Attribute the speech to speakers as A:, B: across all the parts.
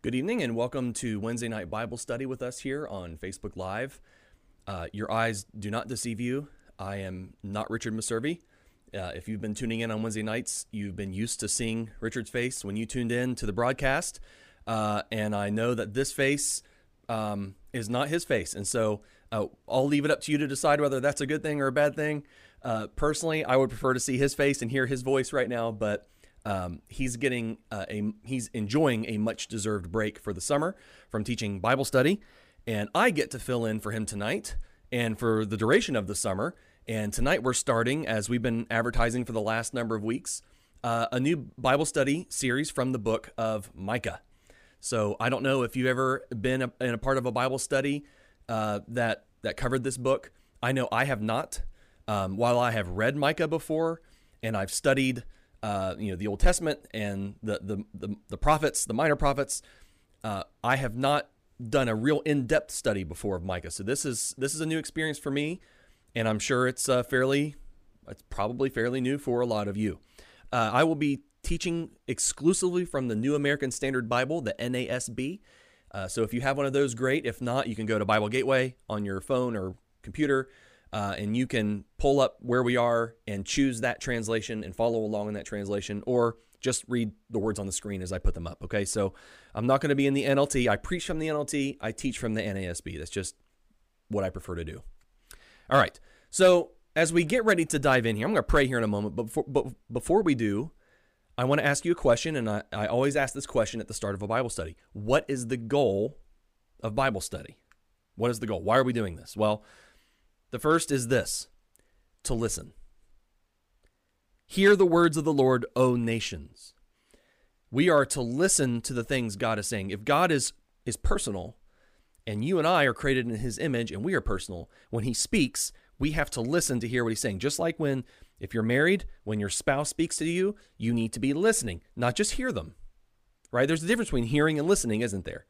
A: Good evening and welcome to Wednesday night Bible study with us here on Facebook Live. Your eyes do not deceive you. I am not Richard Meservey. If you've been tuning in on Wednesday nights, you've been used to seeing Richard's face when you tuned in to the broadcast. And I know that this face is not his face. And so I'll leave it up to you to decide whether that's a good thing or a bad thing. Personally, I would prefer to see his face and hear his voice right now, but he's enjoying a much deserved break for the summer from teaching Bible study, and I get to fill in for him tonight and for the duration of the summer. And tonight we're starting, as we've been advertising for the last number of weeks, a new Bible study series from the book of Micah. So I don't know if you've ever been in a part of a Bible study that covered this book. I know I have not. While I have read Micah before and I've studied the Old Testament and the prophets, the minor prophets, I have not done a real in-depth study before of Micah. So this is a new experience for me, and I'm sure it's probably fairly new for a lot of you. I will be teaching exclusively from the New American Standard Bible, the NASB. So if you have one of those, great. If not, you can go to Bible Gateway on your phone or computer, and you can pull up where we are and choose that translation and follow along in that translation, or just read the words on the screen as I put them up. Okay, so I'm not going to be in the NLT. I preach from the NLT. I teach from the NASB. That's just what I prefer to do. All right, so as we get ready to dive in here, I'm going to pray here in a moment, but before we do, I want to ask you a question, and I always ask this question at the start of a Bible study. What is the goal of Bible study? What is the goal? Why are we doing this? Well, the first is this: to listen. Hear the words of the Lord, O nations. We are to listen to the things God is saying. If God is personal, and you and I are created in his image, and we are personal, when he speaks, we have to listen to hear what he's saying. Just like if you're married, when your spouse speaks to you, you need to be listening, not just hear them, right? There's a difference between hearing and listening, isn't there?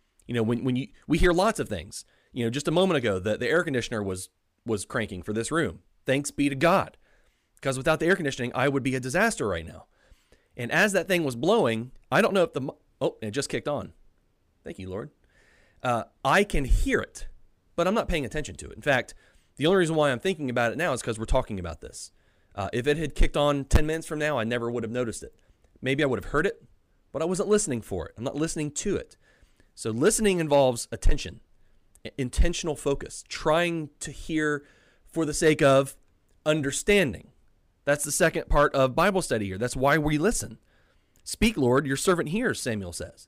A: We hear lots of things. Just a moment ago, the air conditioner was cranking for this room. Thanks be to God. Because without the air conditioning, I would be a disaster right now. And as that thing was blowing, I don't know if it just kicked on. Thank you, Lord. I can hear it, but I'm not paying attention to it. In fact, the only reason why I'm thinking about it now is because we're talking about this. If it had kicked on 10 minutes from now, I never would have noticed it. Maybe I would have heard it, but I wasn't listening for it. I'm not listening to it. So listening involves attention, intentional focus, trying to hear for the sake of understanding. That's the second part of Bible study here. That's why we listen. Speak, Lord, your servant hears, Samuel says.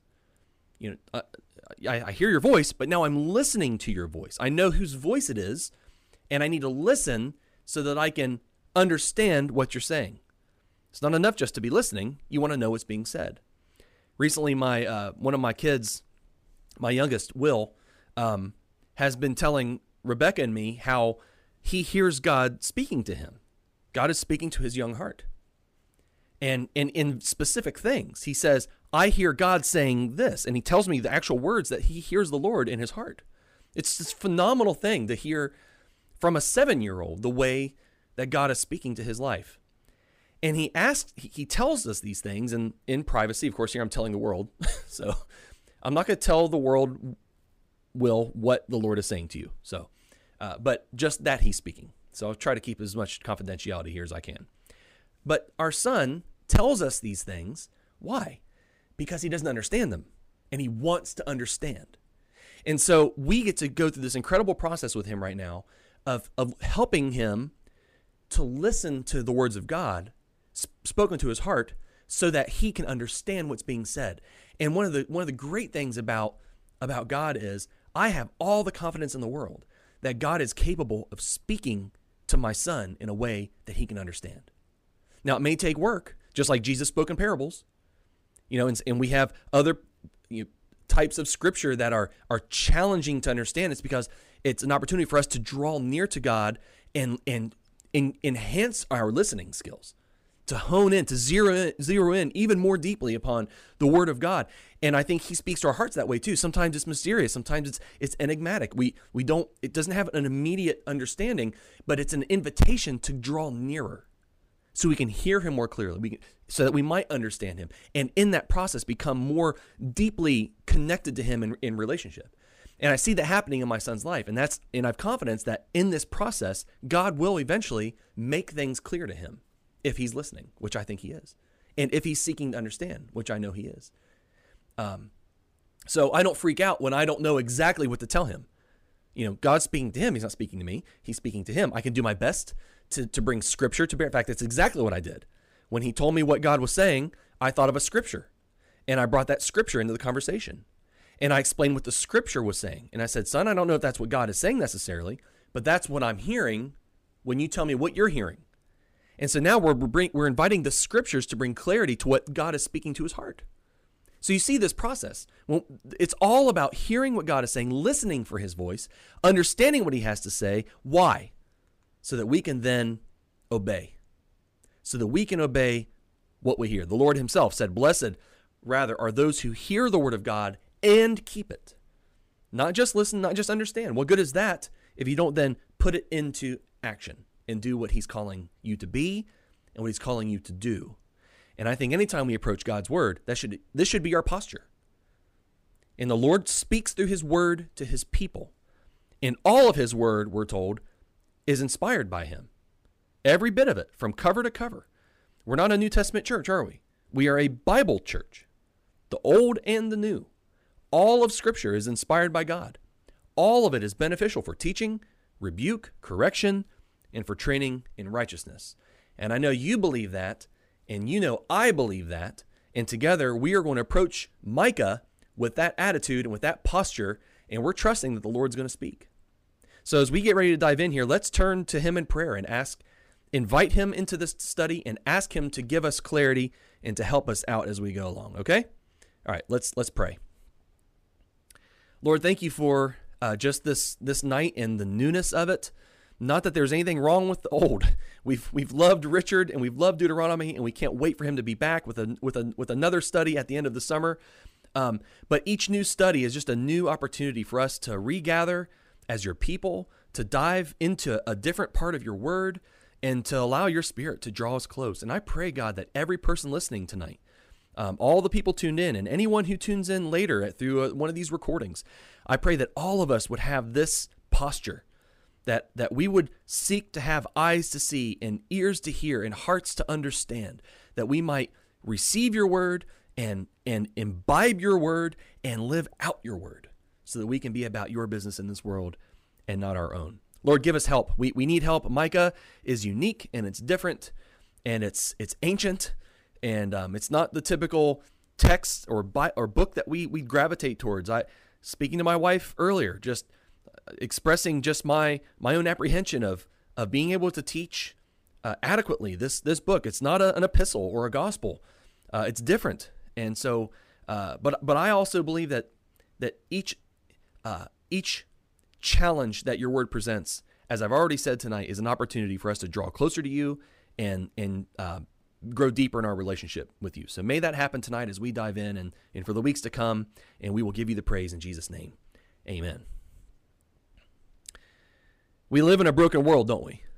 A: I hear your voice, but now I'm listening to your voice. I know whose voice it is, and I need to listen so that I can understand what you're saying. It's not enough just to be listening. You want to know what's being said. Recently, one of my kids, my youngest, Will, has been telling Rebecca and me how he hears God speaking to him. God is speaking to his young heart. And in specific things, he says, I hear God saying this. And he tells me the actual words that he hears the Lord in his heart. It's this phenomenal thing to hear from a 7-year-old the way that God is speaking to his life. And he tells us these things in privacy. Of course, here I'm telling the world. So I'm not going to tell the world, Will, what the Lord is saying to you. So, but just that he's speaking. So I'll try to keep as much confidentiality here as I can. But our son tells us these things. Why? Because he doesn't understand them, and he wants to understand. And so we get to go through this incredible process with him right now of helping him to listen to the words of God spoken to his heart so that he can understand what's being said. And one of the great things about God is I have all the confidence in the world that God is capable of speaking to my son in a way that he can understand. Now, it may take work, just like Jesus spoke in parables, and we have other types of scripture that are challenging to understand. It's because it's an opportunity for us to draw near to God and enhance our listening skills, to hone in, to zero in even more deeply upon the Word of God. And I think He speaks to our hearts that way too. Sometimes it's mysterious, sometimes it's enigmatic. It doesn't have an immediate understanding, but it's an invitation to draw nearer. so we can hear him more clearly, so that we might understand him, and in that process become more deeply connected to him in relationship. And I see that happening in my son's life, and I have confidence that in this process, God will eventually make things clear to him if he's listening, which I think he is, and if he's seeking to understand, which I know he is. So I don't freak out when I don't know exactly what to tell him. God's speaking to him. He's not speaking to me. He's speaking to him. I can do my best to bring scripture to bear. In fact, that's exactly what I did. When he told me what God was saying, I thought of a scripture, and I brought that scripture into the conversation. And I explained what the scripture was saying. And I said, son, I don't know if that's what God is saying necessarily, but that's what I'm hearing when you tell me what you're hearing. And so now we're inviting the scriptures to bring clarity to what God is speaking to his heart. So you see this process. Well, it's all about hearing what God is saying, listening for his voice, understanding what he has to say. Why? So that we can then obey. So that we can obey what we hear. The Lord himself said, blessed rather are those who hear the word of God and keep it. Not just listen, not just understand. What good is that if you don't then put it into action and do what he's calling you to be and what he's calling you to do? And I think anytime we approach God's word, this should be our posture. And the Lord speaks through his word to his people. And all of his word, we're told, is inspired by him. Every bit of it, from cover to cover. We're not a New Testament church, are we? We are a Bible church, the old and the new. All of Scripture is inspired by God. All of it is beneficial for teaching, rebuke, correction, and for training in righteousness. And I know you believe that, and you know I believe that, and together we are going to approach Micah with that attitude and with that posture, and we're trusting that the Lord's going to speak. So as we get ready to dive in here, let's turn to him in prayer and invite him into this study and ask him to give us clarity and to help us out as we go along, okay? All right, let's pray. Lord, thank you for just this night and the newness of it. Not that there's anything wrong with the old. We've loved Richard and we've loved Deuteronomy, and we can't wait for him to be back with another study at the end of the summer. But each new study is just a new opportunity for us to regather as your people, to dive into a different part of your word, and to allow your Spirit to draw us close. And I pray, God, that every person listening tonight, all the people tuned in, and anyone who tunes in later through one of these recordings, I pray that all of us would have this posture, that we would seek to have eyes to see and ears to hear and hearts to understand, that we might receive your word and imbibe your word and live out your word, so that we can be about your business in this world and not our own. Lord, give us help. We need help. Micah is unique, and it's different, and it's ancient, and it's not the typical text or book that we gravitate towards. Speaking to my wife earlier, just expressing just my own apprehension of being able to teach adequately this book. It's not an epistle or a gospel. It's different, and so but I also believe that each challenge that your word presents, as I've already said tonight, is an opportunity for us to draw closer to you and grow deeper in our relationship with you. So may that happen tonight as we dive in and for the weeks to come, and we will give you the praise in Jesus' name. Amen. We live in a broken world, don't we?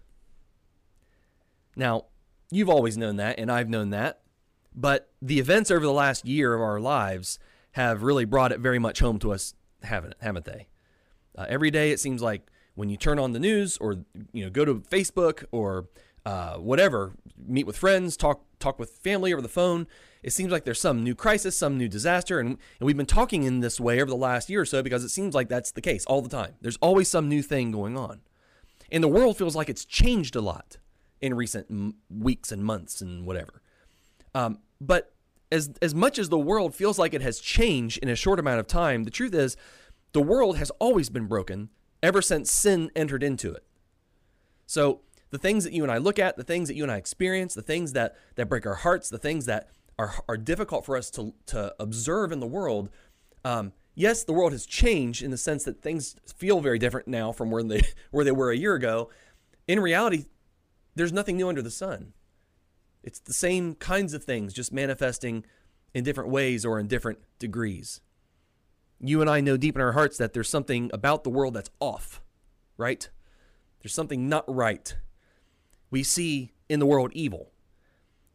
A: Now, you've always known that, and I've known that, but the events over the last year of our lives have really brought it very much home to us, haven't they? Every day it seems like when you turn on the news or go to Facebook or whatever, meet with friends, talk with family over the phone, it seems like there's some new crisis, some new disaster, and we've been talking in this way over the last year or so because it seems like that's the case all the time. There's always some new thing going on. And the world feels like it's changed a lot in recent weeks and months and whatever. But as much as the world feels like it has changed in a short amount of time, the truth is the world has always been broken ever since sin entered into it. So the things that you and I look at, the things that you and I experience, the things that break our hearts, the things that are difficult for us to observe in the world, yes, the world has changed in the sense that things feel very different now from where they were a year ago. In reality, there's nothing new under the sun. It's the same kinds of things, just manifesting in different ways or in different degrees. You and I know deep in our hearts that there's something about the world that's off, right? There's something not right. We see in the world evil.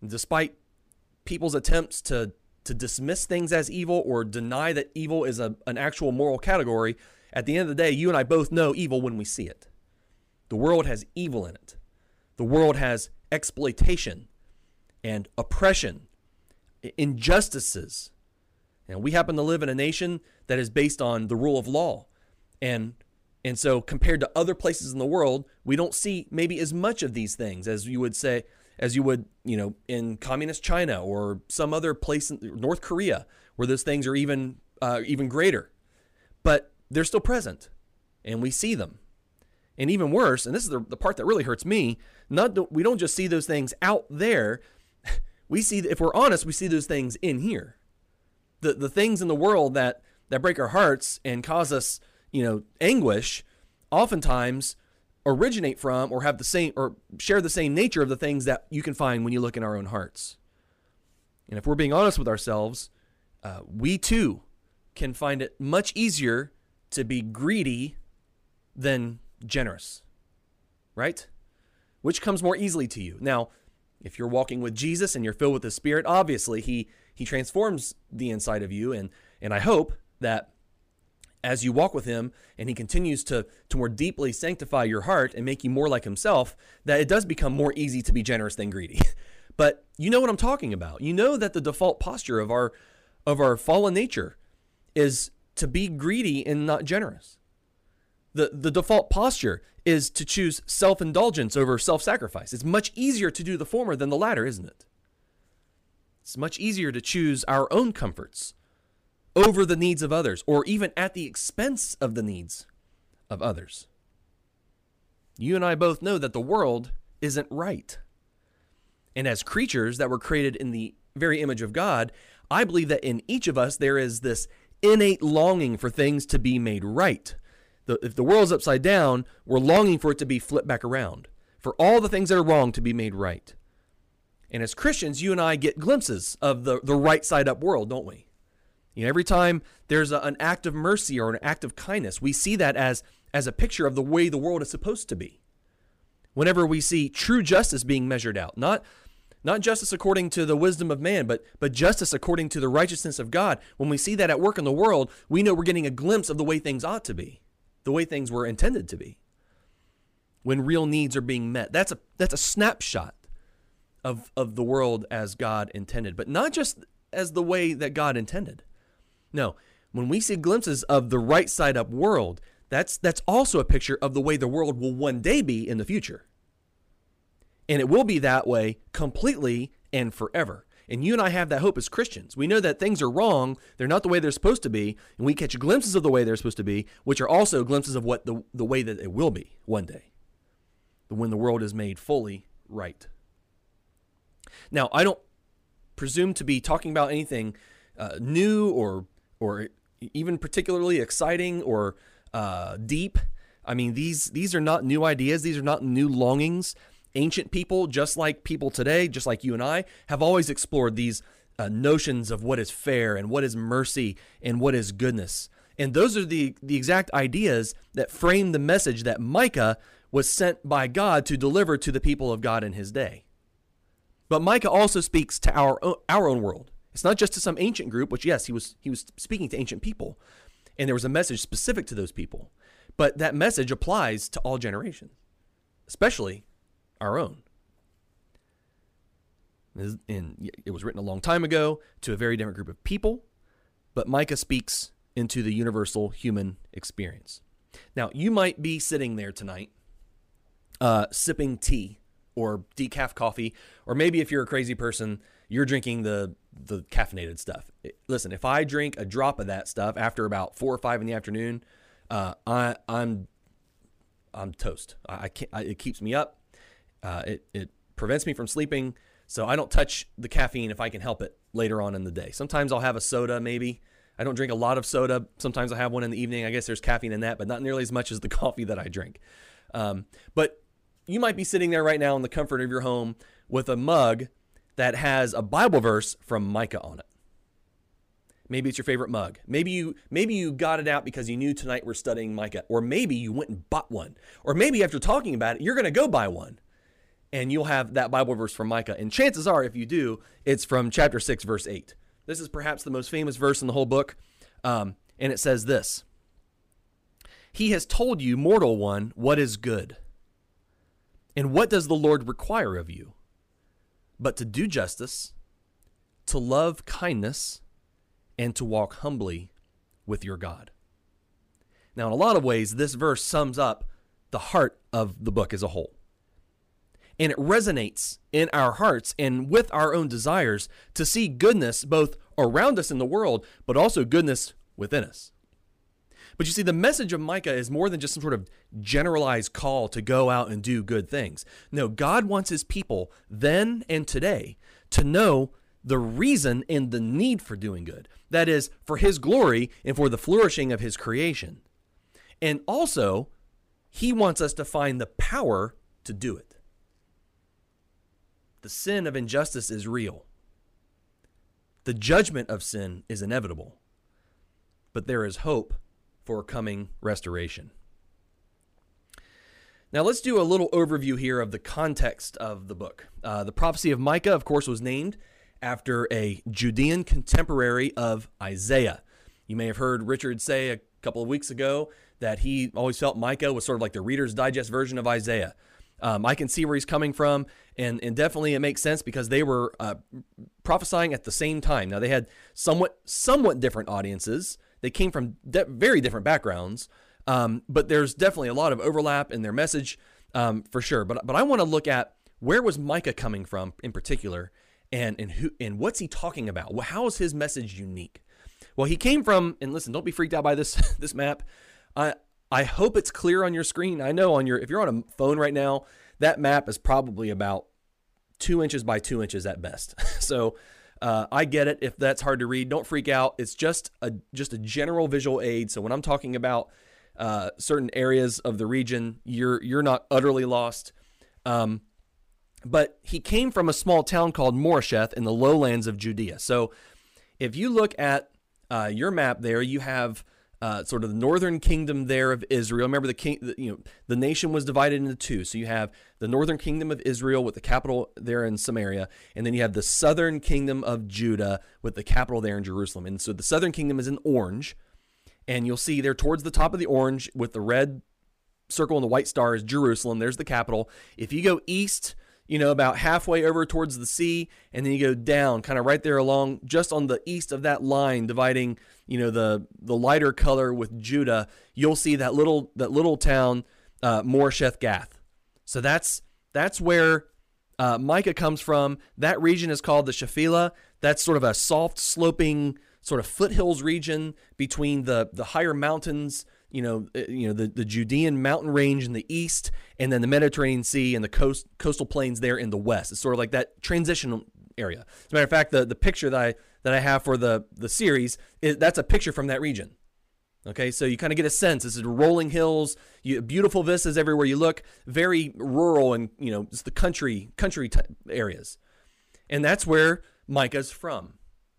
A: Despite people's attempts to dismiss things as evil or deny that evil is an actual moral category, at the end of the day, you and I both know evil when we see it. The world has evil in it. The world has exploitation and oppression, injustices. And we happen to live in a nation that is based on the rule of law. And so compared to other places in the world, we don't see maybe as much of these things as you would say, as you would, in communist China or some other place in North Korea, where those things are even greater. But they're still present, and we see them. And even worse, and this is the part that really hurts me, we don't just see those things out there. We see, if we're honest, we see those things in here. The things in the world that break our hearts and cause us, anguish, oftentimes originate from or have the same or share the same nature of the things that you can find when you look in our own hearts. And if we're being honest with ourselves, we too can find it much easier to be greedy than generous, right? Which comes more easily to you. Now, if you're walking with Jesus and you're filled with the Spirit, obviously he transforms the inside of you, and I hope that as you walk with him and he continues to more deeply sanctify your heart and make you more like himself, that it does become more easy to be generous than greedy. But you know what I'm talking about. You know that the default posture of our fallen nature is to be greedy and not generous. The default posture is to choose self-indulgence over self-sacrifice. It's much easier to do the former than the latter, isn't it? It's much easier to choose our own comforts over the needs of others, or even at the expense of the needs of others. You and I both know that the world isn't right. And as creatures that were created in the very image of God, I believe that in each of us there is this innate longing for things to be made right. If the world's upside down, we're longing for it to be flipped back around, for all the things that are wrong to be made right. And as Christians, you and I get glimpses of the right side up world, don't we? Every time there's an act of mercy or an act of kindness, we see that as a picture of the way the world is supposed to be. Whenever we see true justice being measured out, not justice according to the wisdom of man, but justice according to the righteousness of God, when we see that at work in the world, we know we're getting a glimpse of the way things ought to be, the way things were intended to be. When real needs are being met, that's a snapshot of the world as God intended, but not just as the way that God intended. No, when we see glimpses of the right side up world, that's also a picture of the way the world will one day be in the future. And it will be that way completely and forever. And you and I have that hope as Christians. We know that things are wrong, they're not the way they're supposed to be, and we catch glimpses of the way they're supposed to be, which are also glimpses of what the way that it will be one day, when the world is made fully right. Now, I don't presume to be talking about anything new or even particularly exciting or deep. I mean, these are not new ideas. These are not new longings. Ancient people, just like people today, just like you and I, have always explored these notions of what is fair and what is mercy and what is goodness. And those are the exact ideas that frame the message that Micah was sent by God to deliver to the people of God in his day. But Micah also speaks to our own world. It's not just to some ancient group, which, yes, he was speaking to ancient people, and there was a message specific to those people. But that message applies to all generations, especially our own. And it was written a long time ago to a very different group of people, but Micah speaks into the universal human experience. Now, you might be sitting there tonight, sipping tea or decaf coffee, or maybe if you're a crazy person, you're drinking the caffeinated stuff. Listen, if I drink a drop of that stuff after about 4 or 5 in the afternoon, I'm toast. I can't. It keeps me up. It prevents me from sleeping, so I don't touch the caffeine if I can help it later on in the day. Sometimes I'll have a soda, maybe. I don't drink a lot of soda. Sometimes I have one in the evening. I guess there's caffeine in that, but not nearly as much as the coffee that I drink. But you might be sitting there right now in the comfort of your home with a mug that has a Bible verse from Micah on it. Maybe it's your favorite mug. Maybe you got it out because you knew tonight we're studying Micah, or maybe you went and bought one, or maybe after talking about it, you're going to go buy one. and you'll have that Bible verse from Micah. And chances are, if you do, it's from chapter 6, verse 8. This is perhaps the most famous verse in the whole book. And it says this: He has told you, mortal one, what is good. And what does the Lord require of you? But to do justice, to love kindness, and to walk humbly with your God. Now, in a lot of ways, this verse sums up the heart of the book as a whole. And it resonates in our hearts and with our own desires to see goodness both around us in the world, but also goodness within us. But you see, the message of Micah is more than just some sort of generalized call to go out and do good things. No, God wants his people then and today to know the reason and the need for doing good. That is, for his glory and for the flourishing of his creation. And also, he wants us to find the power to do it. The sin of injustice is real. The judgment of sin is inevitable. But there is hope for coming restoration. Now let's do a little overview here of the context of the book. The prophecy of Micah, of course, was named after a Judean contemporary of Isaiah. You may have heard Richard say a couple of weeks ago that he always felt Micah was sort of like the Reader's Digest version of Isaiah. I can see where he's coming from, and definitely it makes sense because they were prophesying at the same time. Now, they had somewhat different audiences. They came from very different backgrounds, but there's definitely a lot of overlap in their message for sure. But I want to look at where was Micah coming from in particular, and what's he talking about? How is his message unique? Well, he came from, and listen, don't be freaked out by this map. I hope it's clear on your screen. I know if you're on a phone right now, that map is probably about 2 inches by 2 inches at best. So I get it if that's hard to read. Don't freak out. It's just a general visual aid. So when I'm talking about certain areas of the region, you're not utterly lost. But he came from a small town called Moresheth in the lowlands of Judea. So if you look at your map there, you have sort of the northern kingdom there of Israel. Remember, the nation was divided into two. So you have the northern kingdom of Israel with the capital there in Samaria, and then you have the southern kingdom of Judah with the capital there in Jerusalem. And so the southern kingdom is in orange, and you'll see there towards the top of the orange with the red circle and the white star is Jerusalem. There's the capital. If you go east, about halfway over towards the sea, and then you go down kind of right there along just on the east of that line dividing, the lighter color with Judah, you'll see that little town, Moresheth Gath. So that's where Micah comes from. That region is called the Shephelah. That's sort of a soft sloping sort of foothills region between the higher mountains, the Judean mountain range in the east, and then the Mediterranean Sea and the coastal plains there in the west. It's sort of like that transitional area. As a matter of fact, the picture that I have for the series, that's a picture from that region. Okay, so you kind of get a sense. This is rolling hills, beautiful vistas everywhere you look, very rural and just the country areas, and that's where Micah's from.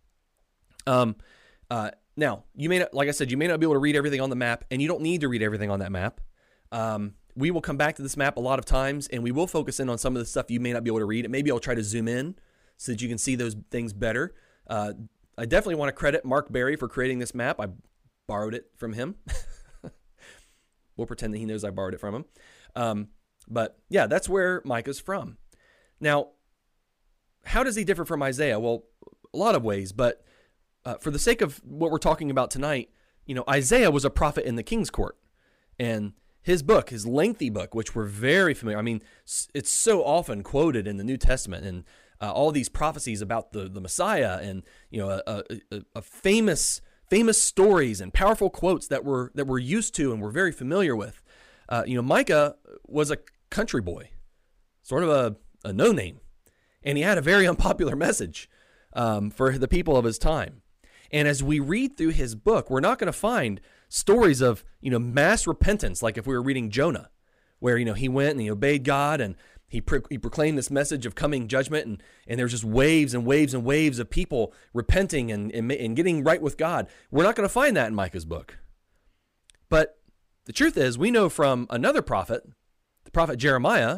A: Now, you may not, like I said, you may not be able to read everything on the map, and you don't need to read everything on that map. We will come back to this map a lot of times, and we will focus in on some of the stuff you may not be able to read. And maybe I'll try to zoom in so that you can see those things better. I definitely want to credit Mark Berry for creating this map. I borrowed it from him. We'll pretend that he knows I borrowed it from him. But yeah, that's where Micah's from. Now, how does he differ from Isaiah? Well, a lot of ways, but for the sake of what we're talking about tonight, Isaiah was a prophet in the king's court, and his book, his lengthy book, which we're very familiar. I mean, it's so often quoted in the New Testament, and all these prophecies about the Messiah, and a famous stories and powerful quotes that we're used to and we're very familiar with. Micah was a country boy, sort of a no-name, and he had a very unpopular message for the people of his time. And as we read through his book, we're not going to find stories of, mass repentance, like if we were reading Jonah, where, he went and he obeyed God and he proclaimed this message of coming judgment, and there's just waves and waves and waves of people repenting and getting right with God. We're not going to find that in Micah's book. But the truth is, we know from another prophet, the prophet Jeremiah,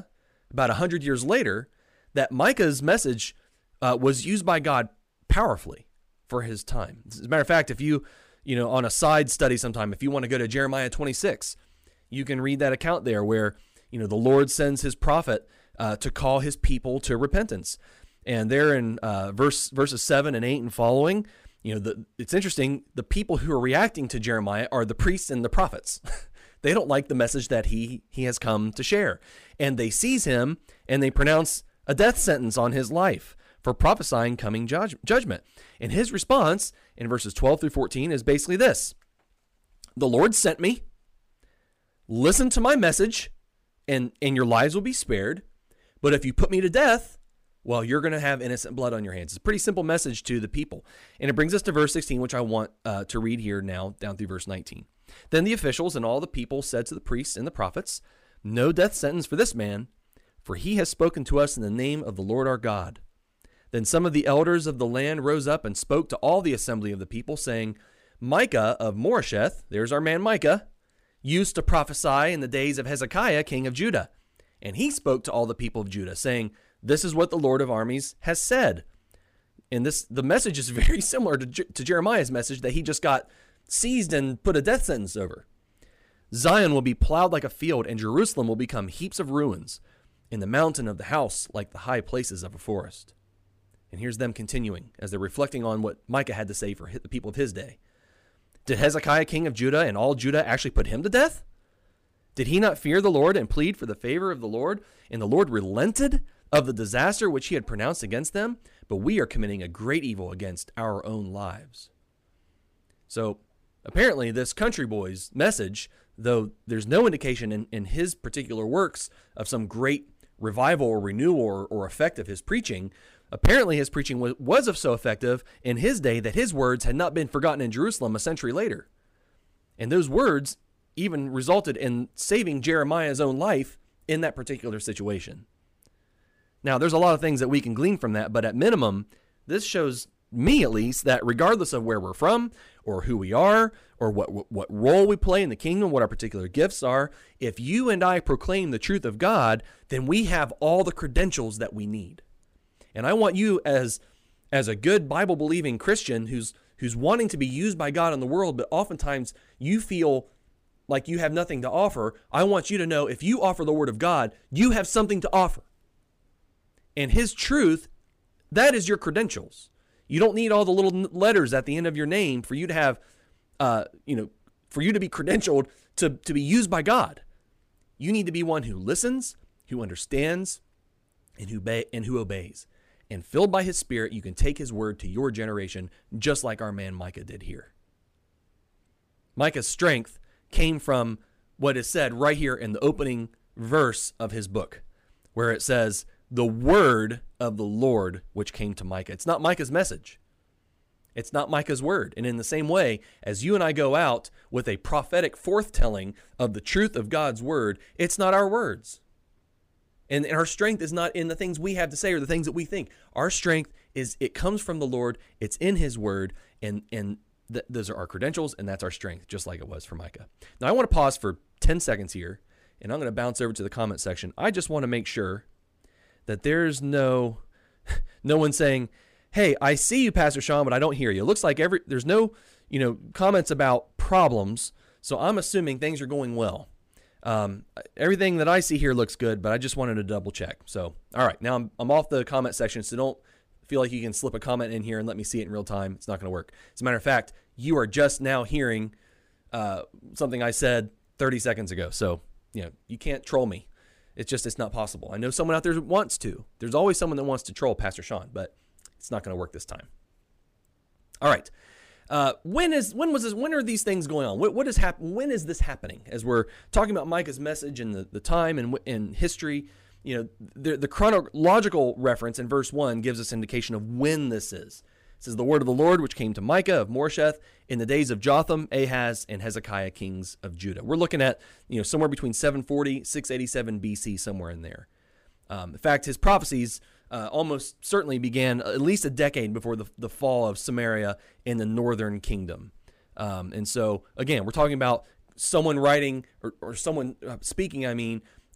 A: about 100 years later, that Micah's message was used by God powerfully for his time. As a matter of fact, if you on a side study sometime, if you want to go to Jeremiah 26, you can read that account there where, the Lord sends his prophet to call his people to repentance. And there in verses 7 and 8 and following, it's interesting. The people who are reacting to Jeremiah are the priests and the prophets. They don't like the message that he has come to share. And they seize him and they pronounce a death sentence on his life for prophesying coming judgment. And his response in verses 12 through 14 is basically this: the Lord sent me, listen to my message, and your lives will be spared. But if you put me to death, well, you're going to have innocent blood on your hands. It's a pretty simple message to the people. And it brings us to verse 16, which I want to read here now, down through verse 19. Then the officials and all the people said to the priests and the prophets, "No death sentence for this man, for he has spoken to us in the name of the Lord our God." Then some of the elders of the land rose up and spoke to all the assembly of the people, saying, "Micah of Moresheth," there's our man Micah, "used to prophesy in the days of Hezekiah, king of Judah. And he spoke to all the people of Judah, saying, 'This is what the Lord of armies has said.'" And the message is very similar to Jeremiah's message that he just got seized and put a death sentence over. "Zion will be plowed like a field, and Jerusalem will become heaps of ruins, in the mountain of the house like the high places of a forest." And here's them continuing as they're reflecting on what Micah had to say for the people of his day. "Did Hezekiah, king of Judah, and all Judah actually put him to death? Did he not fear the Lord and plead for the favor of the Lord? And the Lord relented of the disaster which he had pronounced against them? But we are committing a great evil against our own lives." So apparently this country boy's message, though there's no indication in his particular works of some great revival or renewal or effect of his preaching, apparently his preaching was so effective in his day that his words had not been forgotten in Jerusalem a century later. And those words even resulted in saving Jeremiah's own life in that particular situation. Now, there's a lot of things that we can glean from that, but at minimum, this shows me at least that regardless of where we're from or who we are or what role we play in the kingdom, what our particular gifts are, if you and I proclaim the truth of God, then we have all the credentials that we need. And I want you as a good Bible-believing Christian who's wanting to be used by God in the world, but oftentimes you feel like you have nothing to offer, I want you to know if you offer the Word of God, you have something to offer. And His truth, that is your credentials. You don't need all the little letters at the end of your name for you to have, for you to be credentialed to be used by God. You need to be one who listens, who understands, and who obeys. And filled by His Spirit, you can take His word to your generation, just like our man Micah did here. Micah's strength came from what is said right here in the opening verse of his book, where it says, "The word of the Lord which came to Micah." It's not Micah's message. It's not Micah's word. And in the same way, as you and I go out with a prophetic forthtelling of the truth of God's word, it's not our words. And our strength is not in the things we have to say or the things that we think. Our strength it comes from the Lord. It's in His word, and those are our credentials, and that's our strength, just like it was for Micah. Now, I want to pause for 10 seconds here, and I'm going to bounce over to the comment section. I just want to make sure that there's no one saying, "Hey, I see you, Pastor Sean, but I don't hear you." It looks like there's no comments about problems, so I'm assuming things are going well. Everything that I see here looks good, but I just wanted to double check. So, all right, now I'm off the comment section, so don't feel like you can slip a comment in here and let me see it in real time. It's not going to work. As a matter of fact, you are just now hearing something I said 30 seconds ago. So, you can't troll me. It's not possible. I know someone out there wants to. There's always someone that wants to troll Pastor Sean, but it's not going to work this time. All right. When are these things going on? What is happening? When is this happening? As we're talking about Micah's message and the time and history, the chronological reference in verse 1 gives us indication of when this is. It says, "The word of the Lord which came to Micah of Moresheth in the days of Jotham, Ahaz, and Hezekiah, kings of Judah." We're looking at somewhere between 740, 687 BC, somewhere in there. In fact, his prophecies almost certainly began at least a decade before the fall of Samaria in the northern kingdom. And so, again, we're talking about someone writing or someone speaking,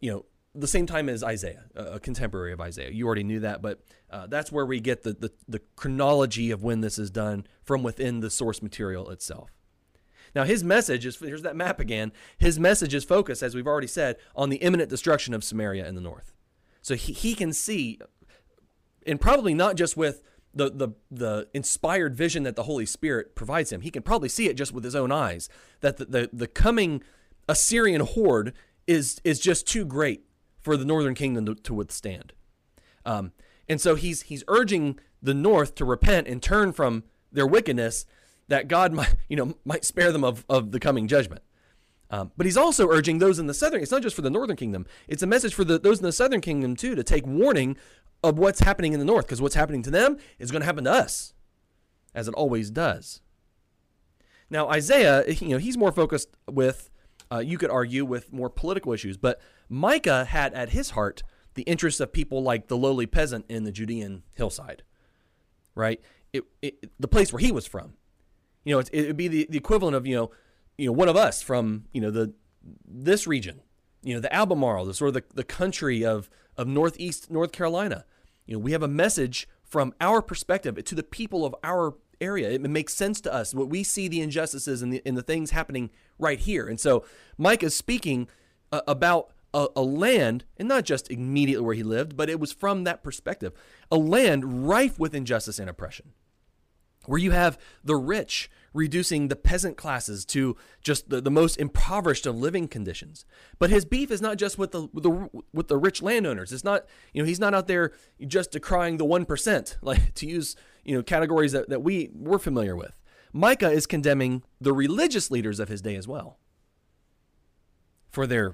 A: the same time as Isaiah, a contemporary of Isaiah. You already knew that, but that's where we get the chronology of when this is done from within the source material itself. Now, his message is, here's that map again, his message is focused, as we've already said, on the imminent destruction of Samaria in the north. So he can see, and probably not just with the inspired vision that the Holy Spirit provides him, he can probably see it just with his own eyes, that the coming Assyrian horde is just too great for the northern kingdom to withstand. And so he's urging the north to repent and turn from their wickedness, that God might spare them of the coming judgment. But he's also urging those in the southern, it's not just for the northern kingdom, it's a message for those in the southern kingdom too, to take warning of what's happening in the north, because what's happening to them is going to happen to us, as it always does. Now, Isaiah, he's more focused with, you could argue, with more political issues, but Micah had at his heart the interests of people like the lowly peasant in the Judean hillside, right? The place where he was from. It would be the equivalent of, one of us from, this region, the Albemarle, the sort of the country of Northeast North Carolina. We have a message from our perspective to the people of our area. It makes sense to us. What we see the injustices and the things happening right here. And so Mike is speaking about a land, and not just immediately where he lived, but it was from that perspective, a land rife with injustice and oppression, where you have the rich reducing the peasant classes to just the most impoverished of living conditions. But his beef is not just with the rich landowners. It's not, he's not out there just decrying the 1%, like to use, categories that we're familiar with. Micah is condemning the religious leaders of his day as well for their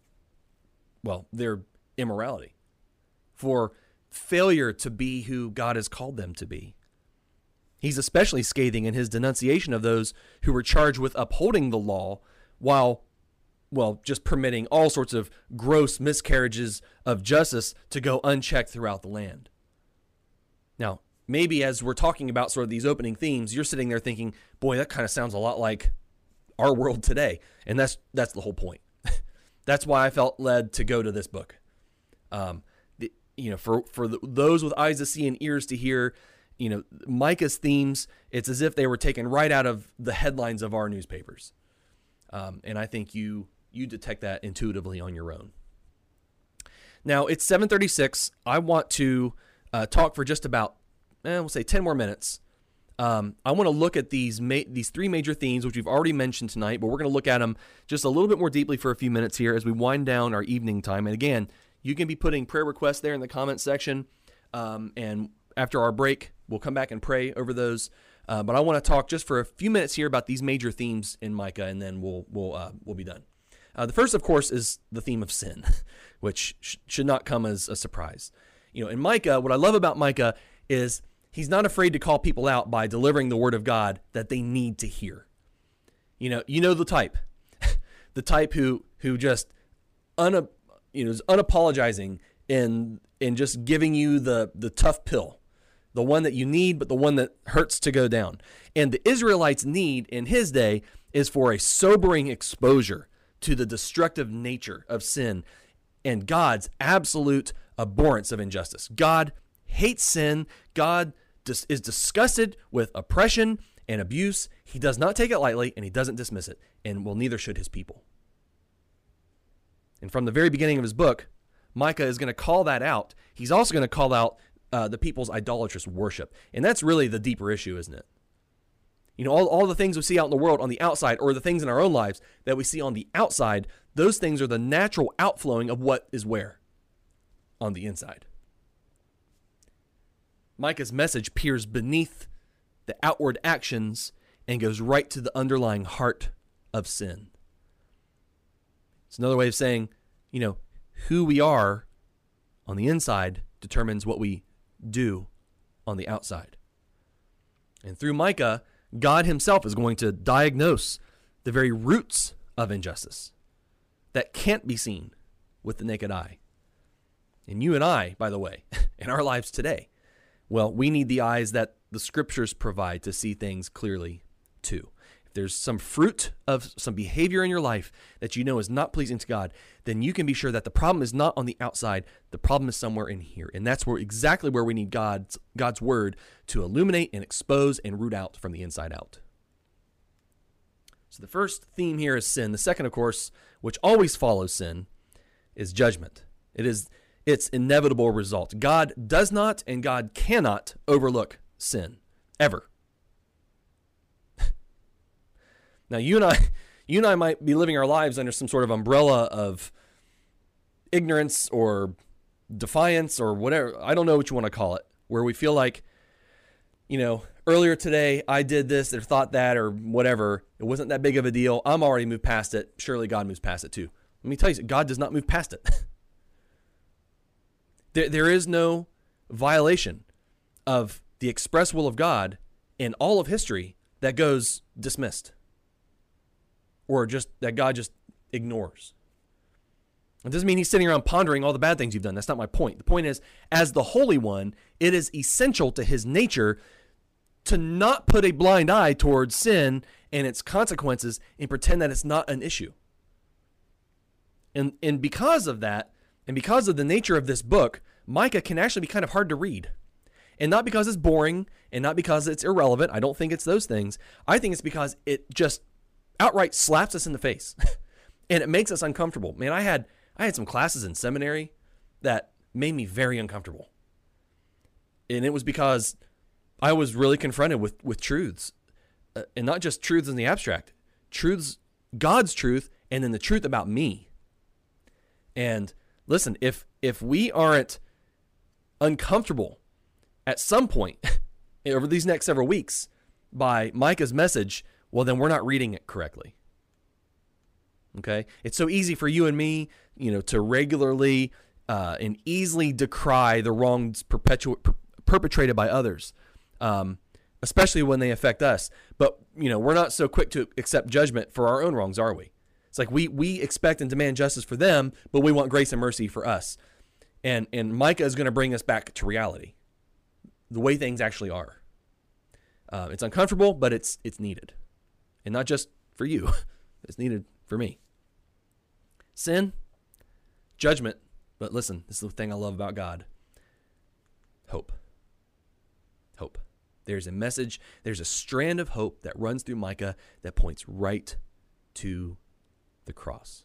A: immorality, for failure to be who God has called them to be. He's especially scathing in his denunciation of those who were charged with upholding the law while, just permitting all sorts of gross miscarriages of justice to go unchecked throughout the land. Now, maybe as we're talking about sort of these opening themes, you're sitting there thinking, boy, that kind of sounds a lot like our world today. And that's the whole point. That's why I felt led to go to this book. For those with eyes to see and ears to hear, Micah's themes, it's as if they were taken right out of the headlines of our newspapers. And I think you detect that intuitively on your own. Now, it's 7:36. I want to talk for just about, we'll say 10 more minutes. I want to look at these three major themes, which we've already mentioned tonight, but we're going to look at them just a little bit more deeply for a few minutes here as we wind down our evening time. And again, you can be putting prayer requests there in the comment section. And after our break, we'll come back and pray over those. But I want to talk just for a few minutes here about these major themes in Micah, and then we'll be done. The first, of course, is the theme of sin, which should not come as a surprise. In Micah, what I love about Micah is he's not afraid to call people out by delivering the word of God that they need to hear. The type, the type who just is unapologizing in just giving you the tough pill. The one that you need, but the one that hurts to go down. And the Israelites' need in his day is for a sobering exposure to the destructive nature of sin and God's absolute abhorrence of injustice. God hates sin. God is disgusted with oppression and abuse. He does not take it lightly, and he doesn't dismiss it, and neither should his people. And from the very beginning of his book, Micah is going to call that out. He's also going to call out the people's idolatrous worship. And that's really the deeper issue, isn't it? All the things we see out in the world on the outside, or the things in our own lives that we see on the outside, those things are the natural outflowing of what is where? On the inside. Micah's message peers beneath the outward actions and goes right to the underlying heart of sin. It's another way of saying, who we are on the inside determines what we do on the outside. And through Micah, God himself is going to diagnose the very roots of injustice that can't be seen with the naked eye. And you and I, by the way, in our lives today, we need the eyes that the scriptures provide to see things clearly too. if there's some fruit of some behavior in your life that you know is not pleasing to God, then you can be sure that the problem is not on the outside. The problem is somewhere in here. And that's exactly where we need God's word to illuminate and expose and root out from the inside out. So the first theme here is sin. The second, of course, which always follows sin, is judgment. It is its inevitable result. God does not and God cannot overlook sin, ever. Now, you and I might be living our lives under some sort of umbrella of ignorance or defiance or whatever. I don't know what you want to call it, where we feel like, earlier today I did this or thought that or whatever. It wasn't that big of a deal. I'm already moved past it. Surely God moves past it too. Let me tell you, God does not move past it. There is no violation of the express will of God in all of history that goes dismissed, or just that God just ignores. It doesn't mean he's sitting around pondering all the bad things you've done. That's not my point. The point is, as the Holy One, it is essential to his nature to not put a blind eye towards sin and its consequences and pretend that it's not an issue. And because of that, and because of the nature of this book, Micah can actually be kind of hard to read. And not because it's boring and not because it's irrelevant. I don't think it's those things. I think it's because it just outright slaps us in the face and it makes us uncomfortable. Man, I had some classes in seminary that made me very uncomfortable. And it was because I was really confronted with truths, and not just truths in the abstract, truths, God's truth, and then the truth about me. And listen, if we aren't uncomfortable at some point over these next several weeks by Micah's message, well, then we're not reading it correctly. Okay? It's so easy for you and me, to regularly and easily decry the wrongs perpetrated by others, especially when they affect us. But, we're not so quick to accept judgment for our own wrongs, are we? It's like we expect and demand justice for them, but we want grace and mercy for us. And Micah is going to bring us back to reality, the way things actually are. It's uncomfortable, but it's needed. And not just for you. It's needed for me. Sin, judgment, but listen, this is the thing I love about God. Hope. Hope. There's a message, there's a strand of hope that runs through Micah that points right to the cross.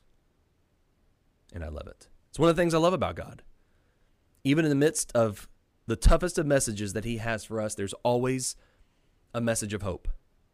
A: And I love it. It's one of the things I love about God. Even in the midst of the toughest of messages that he has for us, there's always a message of hope.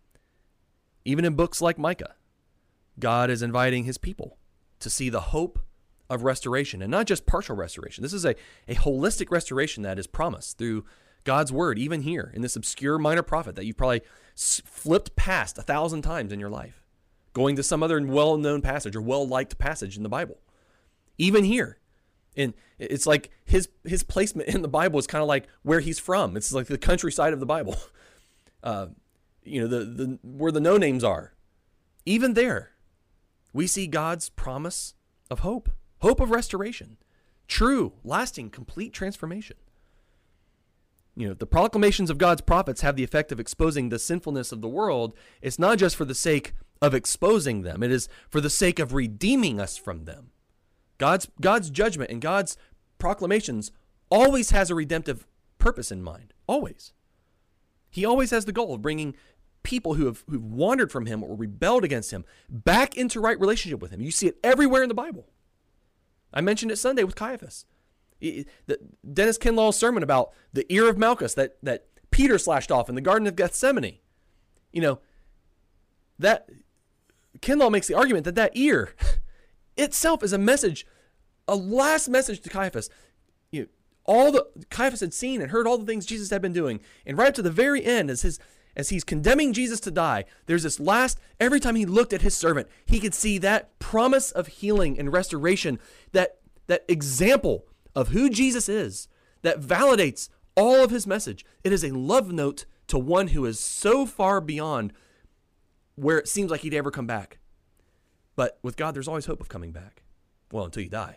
A: Even in books like Micah, God is inviting his people to see the hope of restoration, and not just partial restoration. This is a holistic restoration that is promised through God's word, even here in this obscure minor prophet that you've probably flipped past 1,000 times in your life, going to some other well-known passage or well-liked passage in the Bible. Even here, and it's like his placement in the Bible is kind of like where he's from. It's like the countryside of the Bible. The where the no names are. Even there, we see God's promise of hope of restoration, true, lasting, complete transformation. The proclamations of God's prophets have the effect of exposing the sinfulness of the world. It's not just for the sake of exposing them. It is for the sake of redeeming us from them. God's judgment and God's proclamations always has a redemptive purpose in mind. Always. He always has the goal of bringing people who've wandered from him or rebelled against him back into right relationship with him. You see it everywhere in the Bible. I mentioned it Sunday with Caiaphas. Dennis Kinlaw's sermon about the ear of Malchus that Peter slashed off in the Garden of Gethsemane. That Kinlaw makes the argument that ear itself is a message, a last message to Caiaphas. Caiaphas had seen and heard all the things Jesus had been doing, and right up to the very end, as he's condemning Jesus to die, there's this last, every time he looked at his servant, he could see that promise of healing and restoration, that example of who Jesus is, that validates all of his message. It is a love note to one who is so far beyond where it seems like he'd ever come back. But with God, there's always hope of coming back. Well, until you die.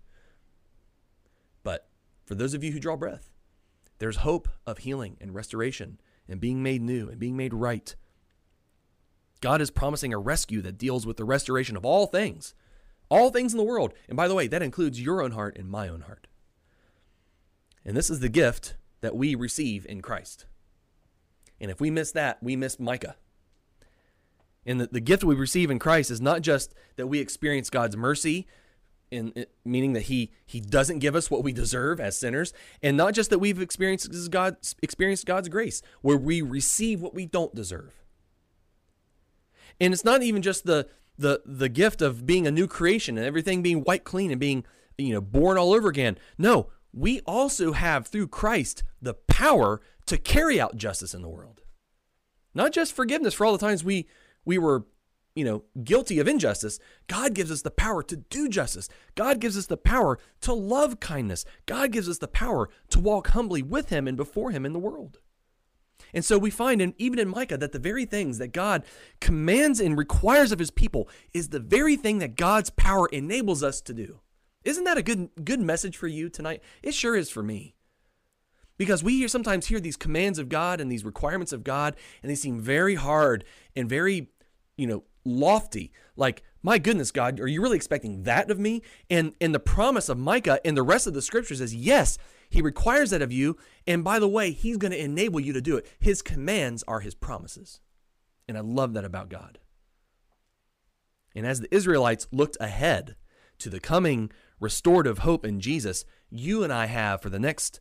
A: But for those of you who draw breath, there's hope of healing and restoration and being made new and being made right. God is promising a rescue that deals with the restoration of all things in the world. And by the way, that includes your own heart and my own heart. And this is the gift that we receive in Christ. And if we miss that, we miss Micah. And the gift we receive in Christ is not just that we experience God's mercy, meaning that he doesn't give us what we deserve as sinners, and not just that we've experienced God's grace, where we receive what we don't deserve. And it's not even just the gift of being a new creation and everything being wiped clean and being born all over again. No, we also have through Christ the power to carry out justice in the world. Not just forgiveness for all the times we were, guilty of injustice. God gives us the power to do justice. God gives us the power to love kindness. God gives us the power to walk humbly with him and before him in the world. And so we find, even in Micah, that the very things that God commands and requires of his people is the very thing that God's power enables us to do. Isn't that a good message for you tonight? It sure is for me. Because we sometimes hear these commands of God and these requirements of God, and they seem very hard and very, lofty. Like, my goodness, God, are you really expecting that of me? And the promise of Micah and the rest of the scriptures is, yes, he requires that of you. And by the way, he's going to enable you to do it. His commands are his promises. And I love that about God. And as the Israelites looked ahead to the coming restorative hope in Jesus, you and I have for the next,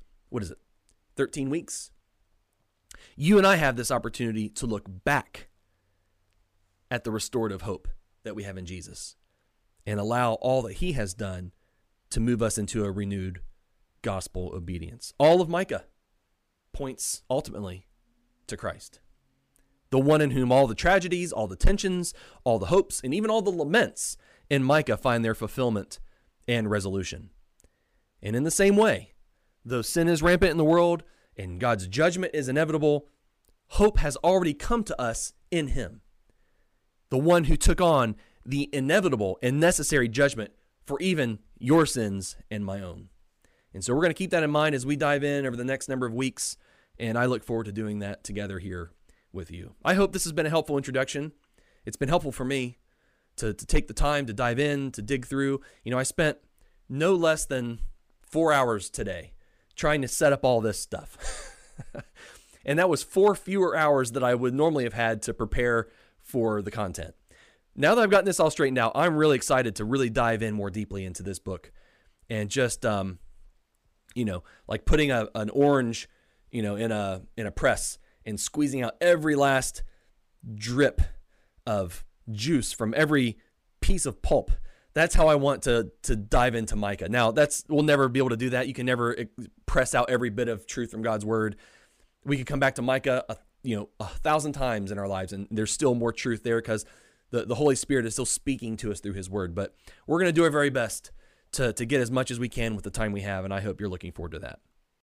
A: 13 weeks? You and I have this opportunity to look back at the restorative hope that we have in Jesus and allow all that he has done to move us into a renewed gospel obedience. All of Micah points ultimately to Christ, the one in whom all the tragedies, all the tensions, all the hopes, and even all the laments in Micah find their fulfillment and resolution. And in the same way, though sin is rampant in the world and God's judgment is inevitable, hope has already come to us in him, the one who took on the inevitable and necessary judgment for even your sins and my own. And so we're going to keep that in mind as we dive in over the next number of weeks, and I look forward to doing that together here with you. I hope this has been a helpful introduction. It's been helpful for me to take the time to dive in, to dig through. I spent no less than 4 hours today trying to set up all this stuff. And that was 4 fewer hours that I would normally have had to prepare for the content. Now that I've gotten this all straightened out, I'm really excited to really dive in more deeply into this book and just, like putting an orange, in a press and squeezing out every last drip of juice from every piece of pulp. That's how I want to dive into Micah. Now, we'll never be able to do that. You can never press out every bit of truth from God's word. We could come back to Micah 1,000 times in our lives, and there's still more truth there because the Holy Spirit is still speaking to us through his word. But we're going to do our very best to get as much as we can with the time we have, and I hope you're looking forward to that.